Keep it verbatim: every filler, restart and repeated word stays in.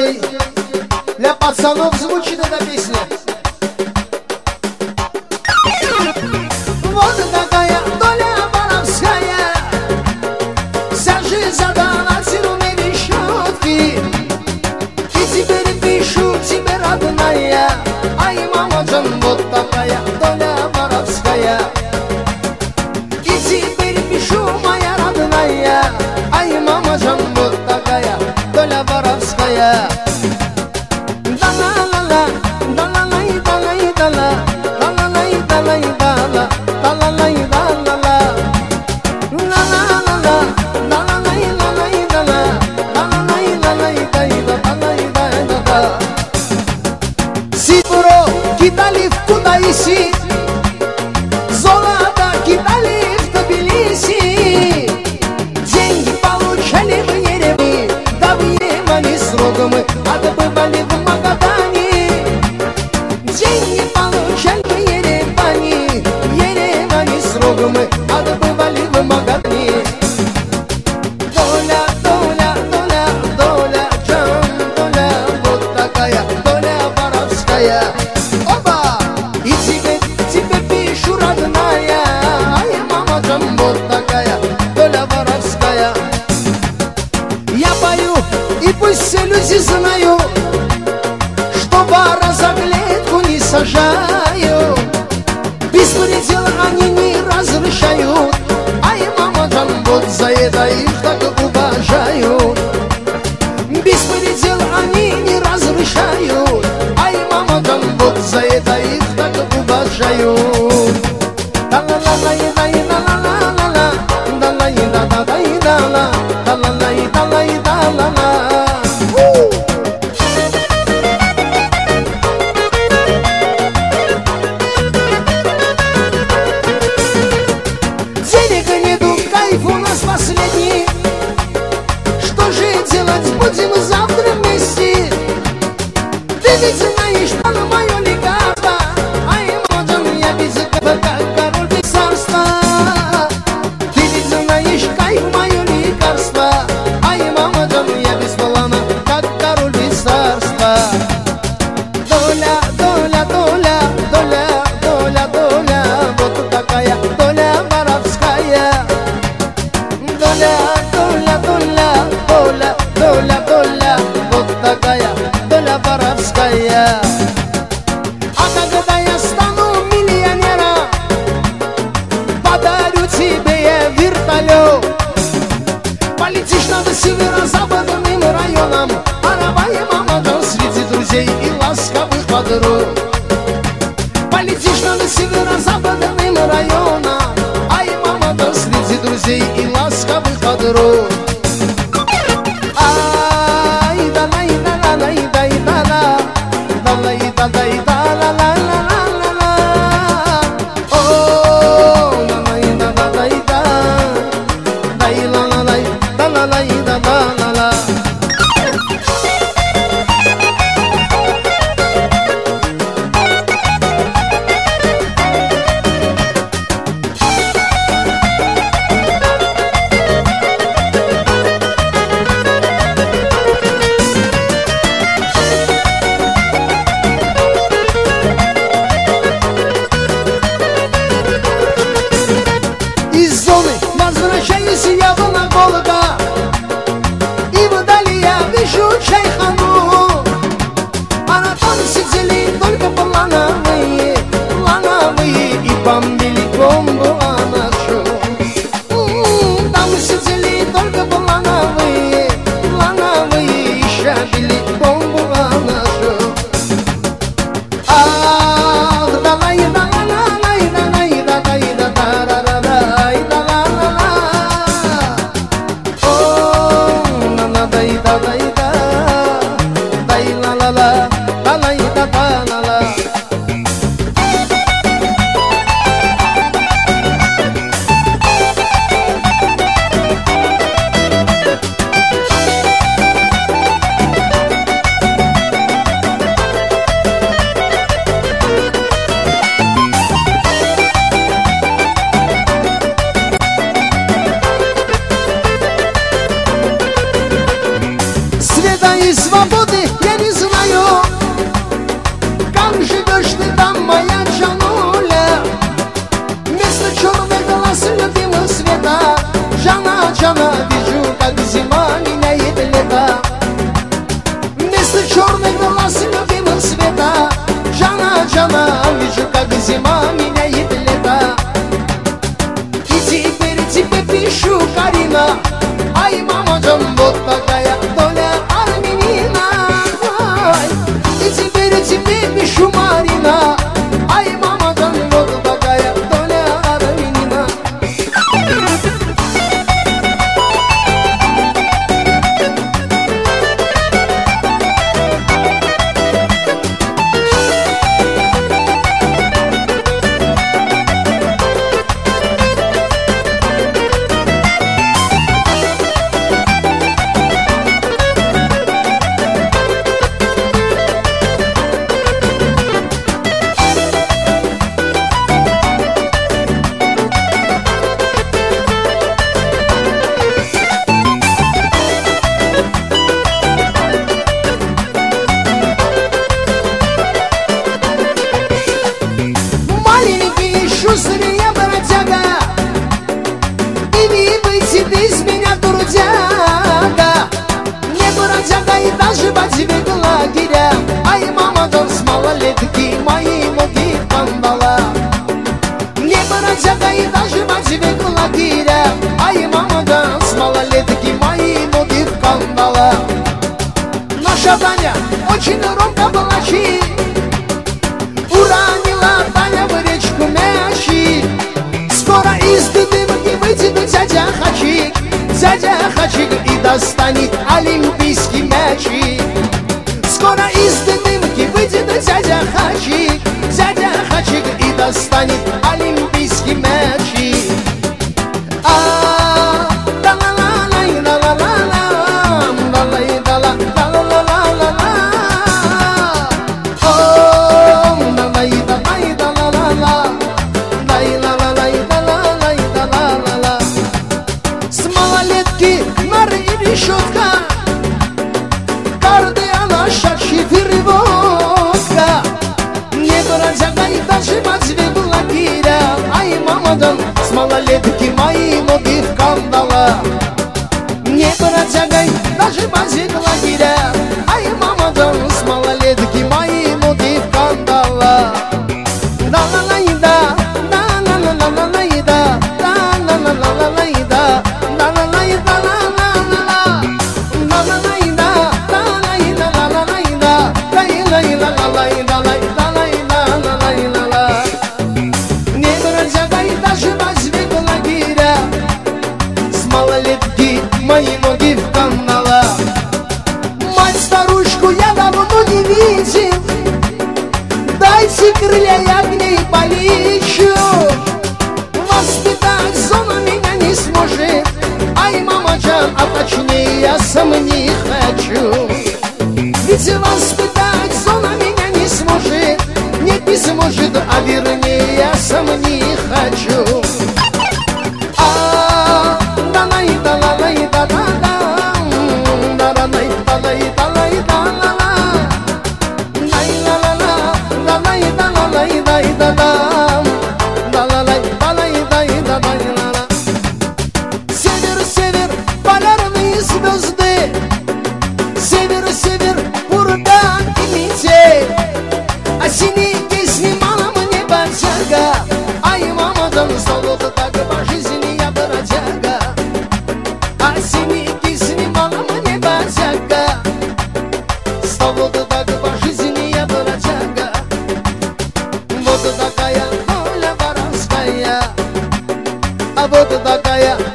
друзей. Для пацанов звучит эта песня. Вот такая доля воровская, вся жизнь задала тюрьмы счетки. И теперь пишу тебе, родная, ай, мама Джан, вот такая доля воровская. И теперь пишу, моя родная, ай, мама Джан, вот такая доля воровская. Кидали в Кутаиси, золото кидали в Тбилиси, деньги получали в Ереване, да в Емане сроком мы отбывали в Магадане. Деньги получали в Ереване, в Ереване сроком мы отбывали в Магадане. Доля, доля, доля, доля, Джан, доля, вот такая доля воровская. И пусть все люди знают, что вора за клетку не сажают, беспредел они не разрешают. Ай, мама Джан, вот за это их так уважают. Беспредел они не разрешают. Ай, мама Джан, вот за это их так уважают. Последний, что же делать будем завтра вместе? Ты ведь знаешь, что на мое лекарство, ай, мадам, я без этого как король без царства. Ты ведь знаешь, кайф мое лекарство, ай, мадам, я без плана, как король без царства. Доля, доля, доля, доля, доля, доля, вот такая доля воровская. Доля, доля, доля, доля, доля, доля, вот такая доля воровская. А когда я стану миллионером, подарю тебе я вертолет. Полетишь над северо-западным районом, Аравая, мама Джан, среди друзей и ласковых подруг. Полетишь над северо-западным районом, ай, мама Джан, среди друзей и ласковых подруг. Ай, да ла и да ла ла и да и да ла, да ла и да да и да ла ла ла ла ла. О, да ла и да да да и да, да и ла ла ла, да ла ла и да да ла ла. свободы я не знаю. Как живешь ты там, моя Джануля? Вместо черных глаз любимого света, Джана, Джана, вижу, как зима меняет лето. Вместо черных глаз любимого света, Джана, Джана, вижу, как зима меняет лето. И теперь тебе пишу, Карина, ай, мама Джан, вот такая доля армянина. Ай, и теперь тебе пишу, Марина, ай, мама Джан, вот такая доля армянина. Шустрее, бродяга, и не выйти без меня, трудяга. Не бродяга и даже подвиг лагеря, ай, мама Джан, с малолетки мои ноги в кандала. Не бродяга и даже подвиг лагеря, ай, мама Джан, с малолетки мои ноги в кандала. Наша Таня очень громко плачет, уронила Таня в речку мячик. Скоро из дымки выйдет дядя Хачик, дядя Хачик и достанет олимпийский мячик. Скоро из дымки выйдет дядя Хачик, дядя Хачик и достанет олимпийский мячик. А, да ла ла ла да ла ла ла, да ла да ла да ла ла ла ла ла. О, да ла да ла да ла ла ла, да ла ла ла да ла ла да ла ла ла. С малолетки нары и решетка, карты она шаршит и рыбовка. Не бродяга и даже подвиг лагеря, ай, мама Джан, с малолетки мои ноги в кандала. Не бродяга и даже подвиг лагеря, ай, мама Джан, с малолетки мои ноги в кандала. Да ла ла и да, да ла ла ла ла ла и да, да ла ла ла ла ла и да, да ла ла и да ла ла ла ла, да ла ла и да, да ла и да ла ла ла и да, да и ла и ла ла ла и да ла и да ла и да ла ла и ла ла. Не бродяга и даже подвиг лагеря, с малолетки мои ноги в кандала. Мать старушку я давно не видел, дайте крылья, я к ней полечу. Воспитать зона меня не сможет, ай, мама Джан, а точнее я сам не хочу. Ведь воспитать зона меня не сможет, нет, не сможет, а вернее я сам не хочу. А, да ла и да ла ла и да да да, да ла и да ла и да ла и да ла ла. Север, север, полярные звезды, север, север, ураган и метель. А синие песни мало мне бодяга, ай, мама Джан, золото так по жизни я бродяга. А синие песни мало мне бодяга, золото так по жизни я бродяга. Вот такая доля воровская, а вот такая